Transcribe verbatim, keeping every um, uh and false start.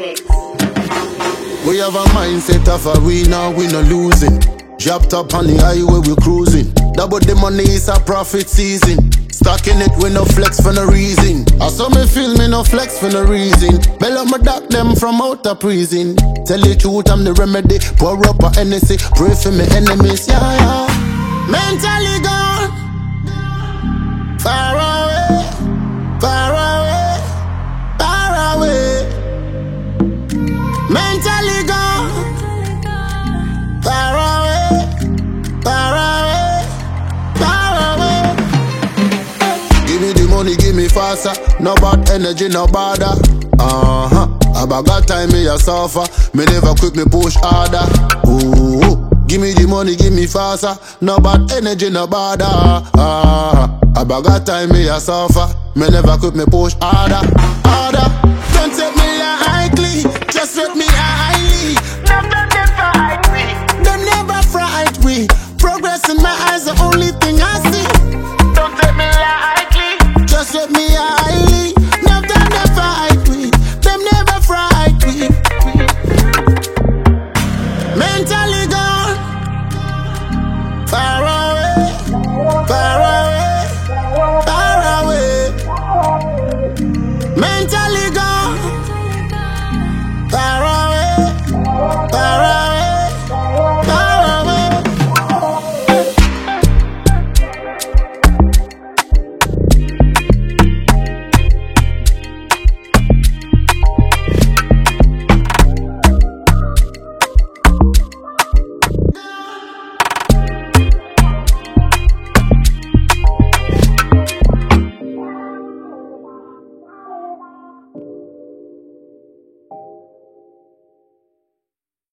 Mix. We have a mindset of a winner, we no losing. Dropped up on the highway, we cruising. Double the money is a profit season. Stacking it with no flex for no reason. I saw me feel me no flex for no reason. Bell up my doc them from out of prison. Tell the truth, I'm the remedy. Pour up a Hennessy, pray for me enemies, yeah, yeah. Mentally gone, far away, far away, far away. Mentally gone, far away, far away, far away. Give me the money, give me faster. No bad energy, no bother. Uh-huh. About got time, me a suffer. Me never quit, me push harder. Ooh. Give me the money, give me faster. No bad energy, no bother. Uh-huh. About got time, me a suffer. Me never quit, me push harder, harder. Don't take me lightly, just let me highly. Them never fright me. Them never fright me. Progress in my eyes, the only thing I see. Don't take me lightly, just let me highly. No, them never fright me. Them never fright me. Mentally gone, far away, far away, far away. Mentally gone.